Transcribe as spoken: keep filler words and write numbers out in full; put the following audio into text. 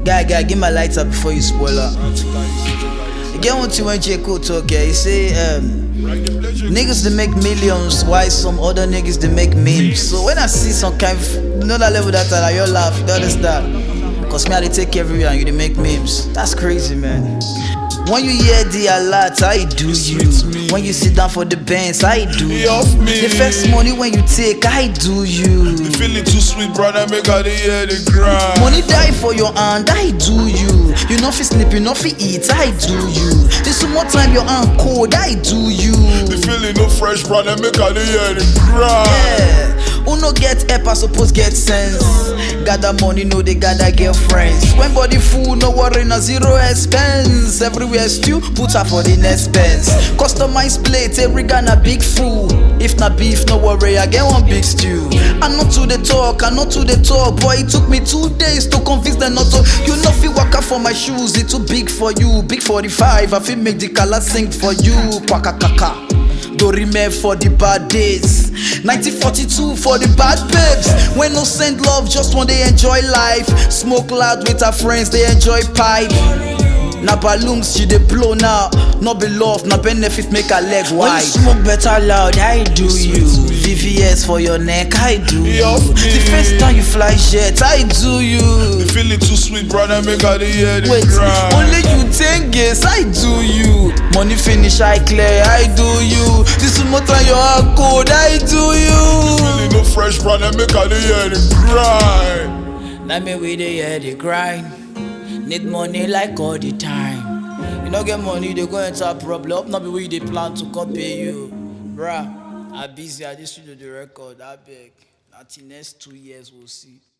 Guy, guy, give my lights up before you spoil up. You get one thing when J. Cole talk, yeah, he say, um, niggas they make millions, why some other niggas they make memes. So when I see some kind of, you know that level that I like, you laugh, you understand? Cause me I they take everywhere and you they make memes. That's crazy, man. When you hear the alert, I do you. When you sit down for the bands, I do you. The first money when you take, I do you. You feeling too sweet, brother, make all the hear the grind. Money die for your hand, I do you. You know fi sleep, you know fi eat, I do you. This some more time your hand cold, I do you. You feeling no fresh, brother, make all the hear the grind. Yeah, who no get help, I suppose get sense. Gather money, no they gather get friends. When body full, no worry, no zero expense. Everywhere stew, put her for the next pence. Customized plate, every guy na big fool. If na beef, no worry, I get one big stew. I not to the talk, I not to the talk. Boy, it took me two days to convince them not to. You know fi waka for my shoes, it too big for you. Big forty-five, I fi make the color sing for you. Kwaka kaka. Dorime for the bad days, nineteen forty-two for the bad babes. When no send love, just one they enjoy life. Smoke loud with her friends, they enjoy pipe. Na balloons she dey blow now, no be love, na benefit make her leg wide. When you smoke better loud, I do you. V V S for your neck, I do you. The first time you fly jet, I do you. You feeling too sweet, brother, make all the hear the Wait, grind. only you ten guess, I do you. Money finish, I clear, I do you. This is more time your heart cold, I do you. Feeling no fresh, brother, make all the hear the grind. Let me with the hear the grind. Need money like all the time. You don't get money, they go into a problem. Not be where they plan to come pay you. Bruh, I'm busy, I just do the record, I beg. Until next two years we'll see.